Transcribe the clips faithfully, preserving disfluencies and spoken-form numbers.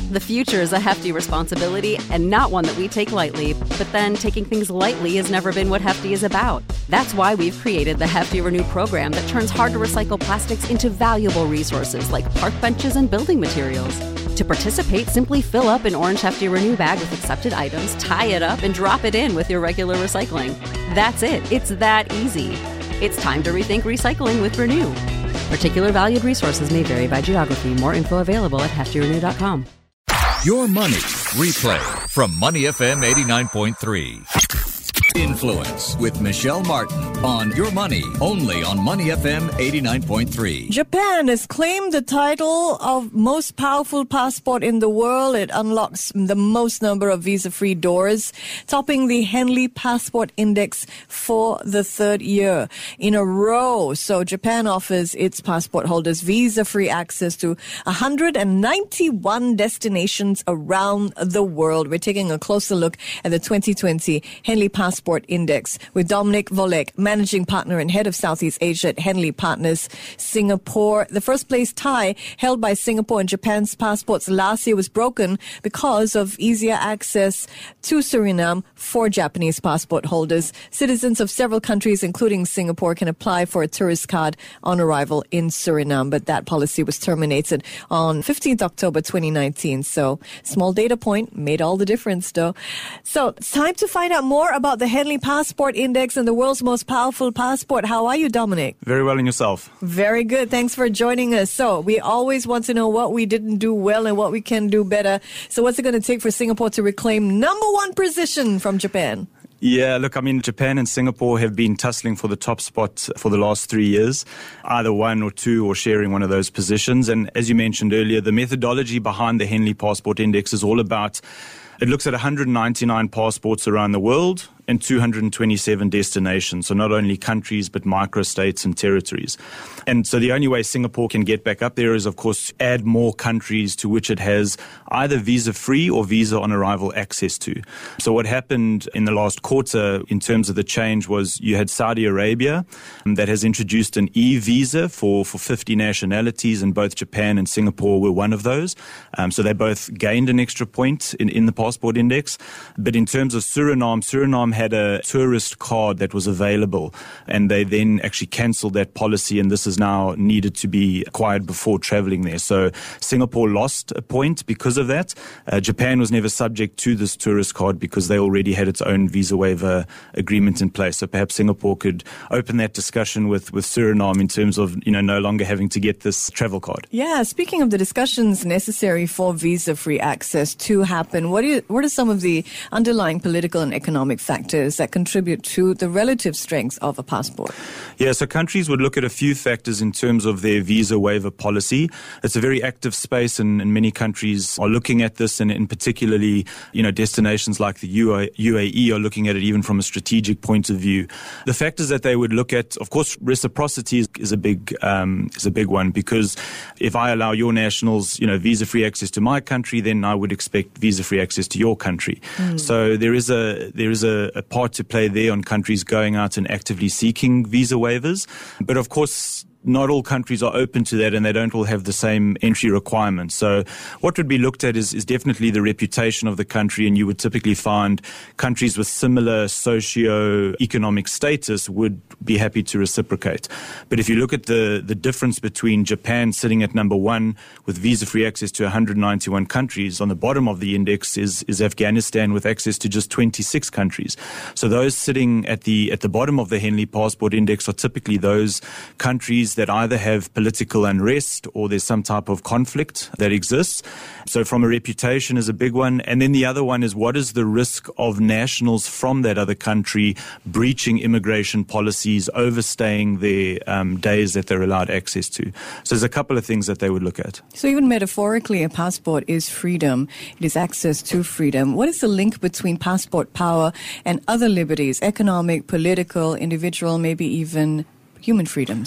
The future is a hefty responsibility and not one that we take lightly, but then taking things lightly has never been what Hefty is about. That's why we've created the Hefty Renew program that turns hard-to-recycle plastics into valuable resources like park benches and building materials. To participate, simply fill up an orange Hefty Renew bag with accepted items, tie it up, and drop it in with your regular recycling. That's it. It's that easy. It's time to rethink recycling with Renew. Particular valued resources may vary by geography. More info available at hefty renew dot com. Your Money Replay from Money F M eighty-nine point three. Influence with Michelle Martin on Your Money, only on Money F M eighty-nine point three. Japan has claimed the title of most powerful passport in the world. It unlocks the most number of visa-free doors, topping the Henley Passport Index for the third year in a row. So Japan offers its passport holders visa-free access to one hundred ninety-one destinations around the world. We're taking a closer look at the twenty twenty Henley Passport Index with Dominic Volek, Managing Partner and Head of Southeast Asia at Henley Partners Singapore. The first place tie held by Singapore and Japan's passports last year was broken because of easier access to Suriname for Japanese passport holders. Citizens of several countries, including Singapore, can apply for a tourist card on arrival in Suriname, but that policy was terminated on fifteenth of October twenty nineteen. So, small data point made all the difference, though. So, it's time to find out more about the Henley Passport Index and the world's most powerful passport. How are you, Dominic? Very well, and yourself? Very good. Thanks for joining us. So, we always want to know what we didn't do well and what we can do better. So, what's it going to take for Singapore to reclaim number one position from Japan? Yeah, look, I mean, Japan and Singapore have been tussling for the top spot for the last three years, either one or two or sharing one of those positions. And as you mentioned earlier, the methodology behind the Henley Passport Index is all about, it looks at one hundred ninety-nine passports around the world and two hundred twenty-seven destinations. So not only countries, but microstates and territories. And so the only way Singapore can get back up there is, of course, add more countries to which it has either visa-free or visa-on-arrival access to. So what happened in the last quarter in terms of the change was you had Saudi Arabia um, that has introduced an e-visa for, for fifty nationalities, and both Japan and Singapore were one of those. Um, so they both gained an extra point in, in the passport index. But in terms of Suriname, Suriname had a tourist card that was available, and they then actually cancelled that policy, and this is now needed to be acquired before travelling there. So Singapore lost a point because of that. Uh, Japan was never subject to this tourist card because they already had its own visa waiver agreement in place. So perhaps Singapore could open that discussion with, with Suriname in terms of, you know, no longer having to get this travel card. Yeah, speaking of the discussions necessary for visa-free access to happen, what, is, what are some of the underlying political and economic factors that contribute to the relative strength of a passport? Yeah, so countries would look at a few factors in terms of their visa waiver policy. It's a very active space, and, and many countries are looking at this, and in particularly, you know, destinations like the U A E are looking at it even from a strategic point of view. The factors that they would look at, of course, reciprocity is, is a big um, is a big one, because if I allow your nationals, you know, visa-free access to my country, then I would expect visa-free access to your country. Mm. So there is a there is a, a part to play there on countries going out and actively seeking visa waivers. But of course, not all countries are open to that, and they don't all have the same entry requirements. So what would be looked at is, is definitely the reputation of the country, and you would typically find countries with similar socio-economic status would be happy to reciprocate. But if you look at the, the difference between Japan sitting at number one with visa-free access to one hundred ninety-one countries, on the bottom of the index is, is Afghanistan with access to just twenty-six countries. So those sitting at the at the bottom of the Henley Passport Index are typically those countries that either have political unrest or there's some type of conflict that exists. So from a reputation is a big one. And then the other one is, what is the risk of nationals from that other country breaching immigration policies, overstaying their um, days that they're allowed access to? So there's a couple of things that they would look at. So even metaphorically, a passport is freedom. It is access to freedom. What is the link between passport power and other liberties, economic, political, individual, maybe even human freedoms?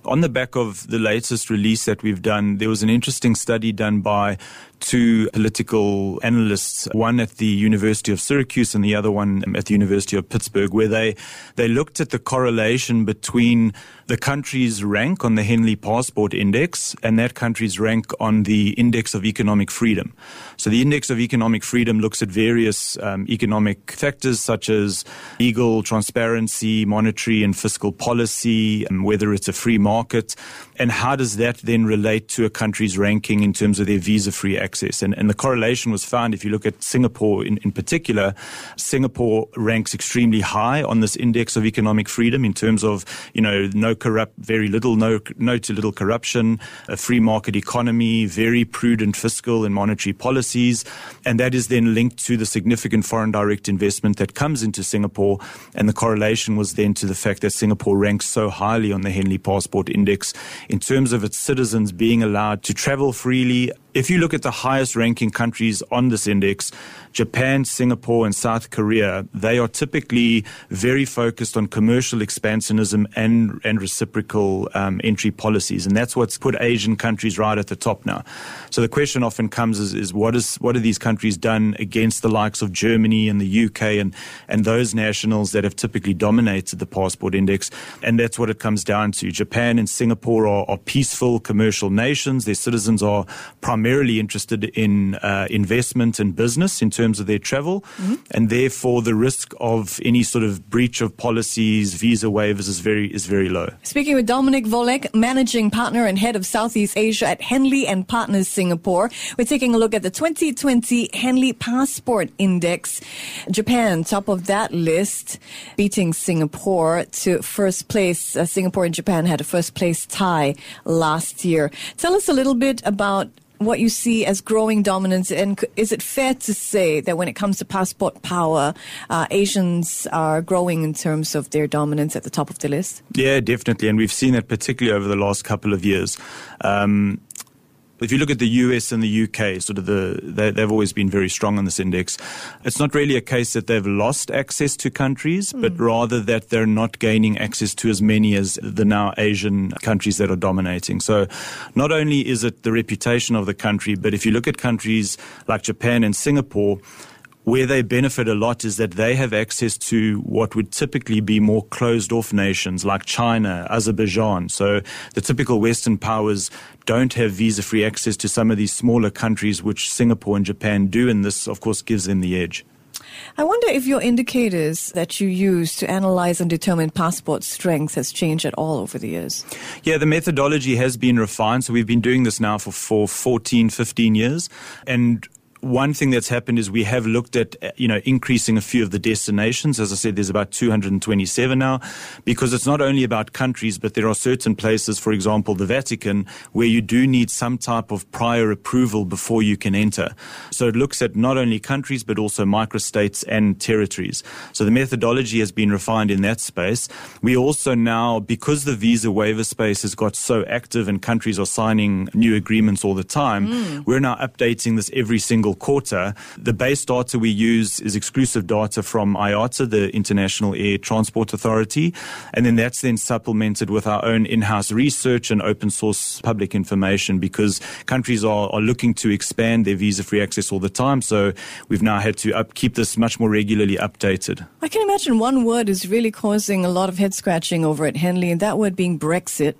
On the back of the latest release that we've done, there was an interesting study done by two political analysts, one at the University of Syracuse and the other one at the University of Pittsburgh, where they, they looked at the correlation between the country's rank on the Henley Passport Index and that country's rank on the Index of Economic Freedom. So the Index of Economic Freedom looks at various um, economic factors such as legal transparency, monetary and fiscal policy, um, whether it's a free market, and how does that then relate to a country's ranking in terms of their visa-free access. And, and the correlation was found, if you look at Singapore in, in particular, Singapore ranks extremely high on this Index of Economic Freedom in terms of, you know, no corrupt, very little, no, no to little corruption, a free market economy, very prudent fiscal and monetary policies. And that is then linked to the significant foreign direct investment that comes into Singapore. And the correlation was then to the fact that Singapore ranks so highly on the Henley Passport Index in terms of its citizens being allowed to travel freely. If you look at the highest ranking countries on this index, Japan, Singapore, and South Korea, they are typically very focused on commercial expansionism and, and reciprocal um, entry policies. And that's what's put Asian countries right at the top now. So the question often comes is, is what is what have these countries done against the likes of Germany and the U K and, and those nationals that have typically dominated the passport index? And that's what it comes down to. Japan and Singapore are, are peaceful commercial nations. Their citizens are primarily interested in uh, investment and business in terms of their travel, mm-hmm. and therefore the risk of any sort of breach of policies, visa waivers is very is very low. Speaking with Dominic Volek, managing partner and head of Southeast Asia at Henley and Partners Singapore, we're taking a look at the twenty twenty Henley Passport Index. Japan, top of that list, beating Singapore to first place. Uh, Singapore and Japan had a first place tie last year. Tell us a little bit about what you see as growing dominance, and is it fair to say that when it comes to passport power, uh, Asians are growing in terms of their dominance at the top of the list? Yeah, definitely, and we've seen that particularly over the last couple of years. Um, If you look at the U S and the U K, sort of the they, they've always been very strong on this index. It's not really a case that they've lost access to countries, mm. but rather that they're not gaining access to as many as the now Asian countries that are dominating. So not only is it the reputation of the country, but if you look at countries like Japan and Singapore, where they benefit a lot is that they have access to what would typically be more closed-off nations like China, Azerbaijan. So the typical Western powers don't have visa-free access to some of these smaller countries, which Singapore and Japan do, and this, of course, gives them the edge. I wonder if your indicators that you use to analyze and determine passport strength has changed at all over the years. Yeah, the methodology has been refined. So we've been doing this now for, for fourteen, fifteen years. And one thing that's happened is we have looked at, you know, increasing a few of the destinations. As I said, there's about two hundred twenty-seven now, because it's not only about countries, but there are certain places, for example, the Vatican, where you do need some type of prior approval before you can enter. So it looks at not only countries, but also microstates and territories. So the methodology has been refined in that space. We also now, because the visa waiver space has got so active and countries are signing new agreements all the time, mm. we're now updating this every single quarter. The base data we use is exclusive data from I A T A, the International Air Transport Authority, and then that's then supplemented with our own in-house research and open source public information, because countries are, are looking to expand their visa-free access all the time. So we've now had to up, keep this much more regularly updated. I can imagine one word is really causing a lot of head scratching over at Henley, and that word being Brexit.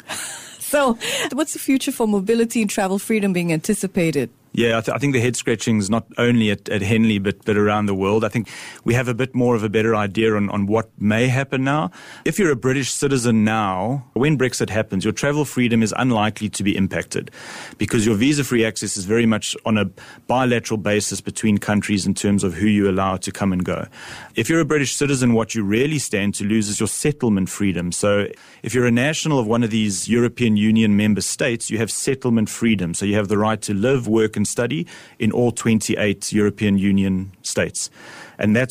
So what's the future for mobility and travel freedom being anticipated? Yeah, I, th- I think the head scratching is not only at, at Henley, but, but around the world. I think we have a bit more of a better idea on, on what may happen now. If you're a British citizen now, when Brexit happens, your travel freedom is unlikely to be impacted, because your visa-free access is very much on a bilateral basis between countries in terms of who you allow to come and go. If you're a British citizen, what you really stand to lose is your settlement freedom. So if you're a national of one of these European Union member states, you have settlement freedom. So you have the right to live, work, and study in all twenty-eight European Union states. And that's what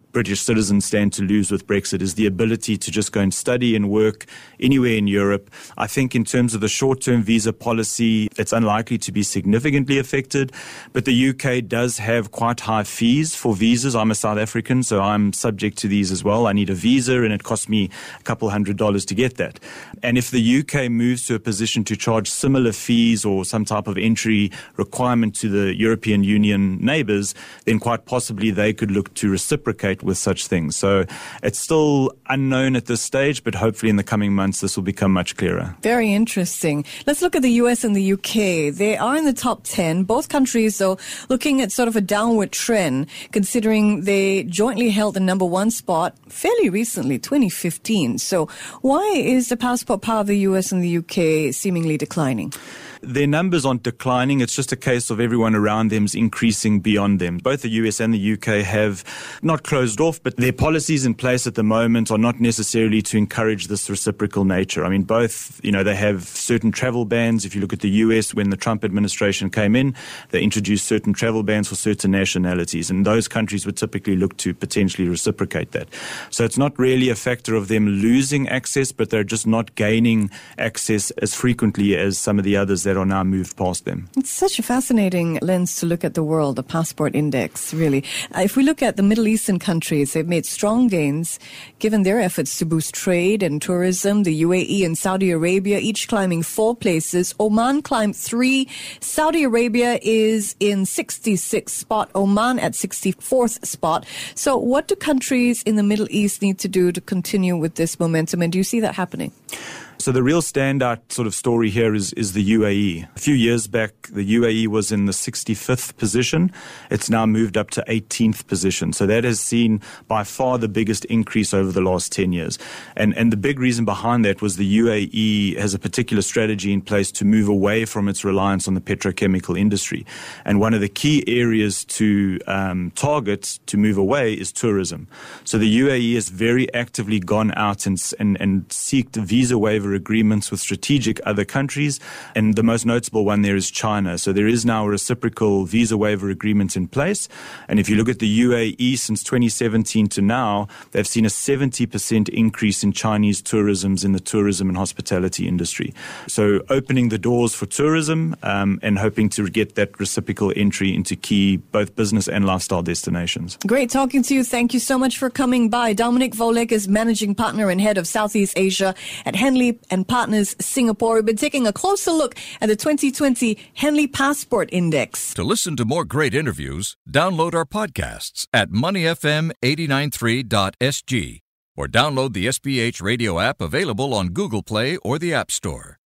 British citizens stand to lose with Brexit is the ability to just go and study and work anywhere in Europe. I think in terms of the short-term visa policy, it's unlikely to be significantly affected, but the U K does have quite high fees for visas. I'm a South African, so I'm subject to these as well. I need a visa and it costs me a couple hundred dollars to get that. And if the U K moves to a position to charge similar fees or some type of entry requirement to the European Union neighbours, then quite possibly they could look to reciprocate with such things. So it's still unknown at this stage, but hopefully in the coming months this will become much clearer. Very interesting. Let's look at the U S and the U K. They are in the top ten. Both countries, though, looking at sort of a downward trend, considering they jointly held the number one spot fairly recently, twenty fifteen. So why is the passport power of the U S and the U K seemingly declining? Their numbers aren't declining. It's just a case of everyone around them is increasing beyond them. Both the U S and the U K have not closed off, but their policies in place at the moment are not necessarily to encourage this reciprocal nature. I mean, both, you know, they have certain travel bans. If you look at the U S, when the Trump administration came in, they introduced certain travel bans for certain nationalities, and those countries would typically look to potentially reciprocate that. So it's not really a factor of them losing access, but they're just not gaining access as frequently as some of the others that are now moved past them. It's such a fascinating lens to look at the world, the passport index, really. Uh, if we look at the Middle Eastern countries, they've made strong gains given their efforts to boost trade and tourism. The U A E and Saudi Arabia each climbing four places. Oman climbed three. Saudi Arabia is in sixty-sixth spot. Oman at sixty-fourth spot. So what do countries in the Middle East need to do to continue with this momentum? And do you see that happening? So the real standout sort of story here is, is the U A E. A few years back, the U A E was in the sixty-fifth position. It's now moved up to eighteenth position. So that has seen by far the biggest increase over the last ten years. And, and the big reason behind that was the U A E has a particular strategy in place to move away from its reliance on the petrochemical industry. And one of the key areas to um, target to move away is tourism. So the U A E has very actively gone out and, and, and seeked visa waiver agreements with strategic other countries, and the most notable one there is China. So there is now a reciprocal visa waiver agreement in place, and if you look at the U A E since twenty seventeen to now, they've seen a seventy percent increase in Chinese tourisms in the tourism and hospitality industry. So opening the doors for tourism um, and hoping to get that reciprocal entry into key both business and lifestyle destinations. Great talking to you. Thank you so much for coming by. Dominic Volek is Managing Partner and Head of Southeast Asia at Henley and Partners Singapore. We've been taking a closer look at the twenty twenty Henley Passport Index. To listen to more great interviews, download our podcasts at money f m eight nine three dot s g or download the S B H radio app available on Google Play or the App Store.